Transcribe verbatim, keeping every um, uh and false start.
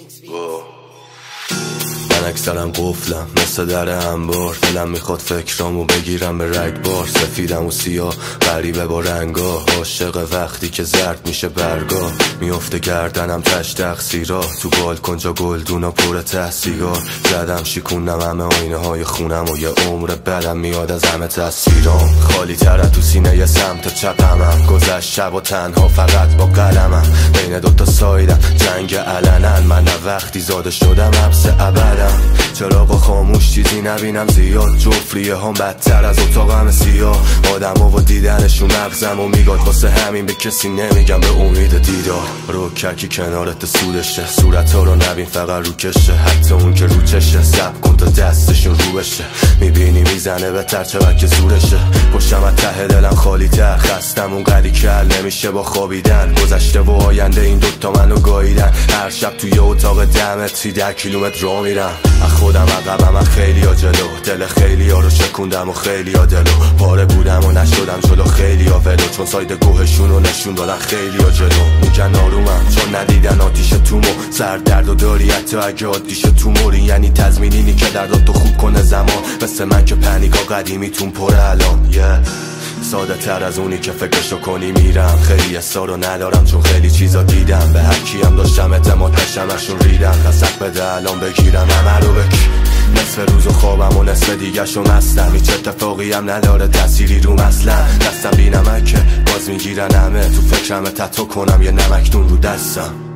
من اکثرم قفلم مثل در انبار، دلم میخواد فکرامو بگیرم به رگبار. سفیدم و سیاه غریبه با رنگا، عاشق وقتی که زرد میشه برگا. میفته گردنم تش تقصیرا، تو بالکن جا گلدونا پر ته سیگار. زدم شیکوندم همه آینه های خونم و یه عمر بدم میاد از همه تصویرام. خالی تره تو سینه یه سمت چپمم، گذشت شب و تنها فقط با قلمم. بین دوتا سایدم جنگ علنن، من وقتی زاده شدم حبس ابدم. چراغ خاموش چیزی نبینم زیاد، جفریه هم بدتر از اتاقم سیاه. آدم ها و دیدنشون مغزم و میگاد، واسه همین به کسی نمیگم به امید دیدار. رو ککی کنارت سودشه، صورت ها رو نبین فقط رو کشه. حتی اون که رو چشه سب کن تا دستشون رو بشه. میبینی میزنه به ترچه که زورشه. پشتم از ته دلم خالی تر، خستم اون قدی کل نمیشه با خوابیدن. گذشته و آینده این دوتا منو گاییدن. هر شب توی اتاق دمت ده کیلومتر را میرم. خودم عقبم من خیلی ها جلو، دل خیلی ها رو شکوندم و خیلی ها دلو. پاره بودم و نشدم جلو خیلی ها ولو، چون ساید گوهشون رو نشون دادن خیلی ها جلو. میگن آرومم چون ندیدن آتیش تومو، سر درد و داری حتی اگه آتیش توموری. یعنی تضمینینی که درداتو خوب کنه زمان، مثل من که پنیکا قدیمیتون پره الان. yeah. ساده تر از اونی که فکرشو کنی میرم. خیلی اصرارو ندارم چون خیلی چیزا دیدم. به هر کیم داشتم اعتماد داشتم اشون ریدم. خسک بده الان بگیرم همه رو بک. نصف روز و خوابم و نصف دیگه شو مستم. هیچ اتفاقی هم نداره تأثیری رو اصلا. دستم بی نمکه باز میگیرن همه، تو فکرم تتو کنم یه نمکتون رو دستم.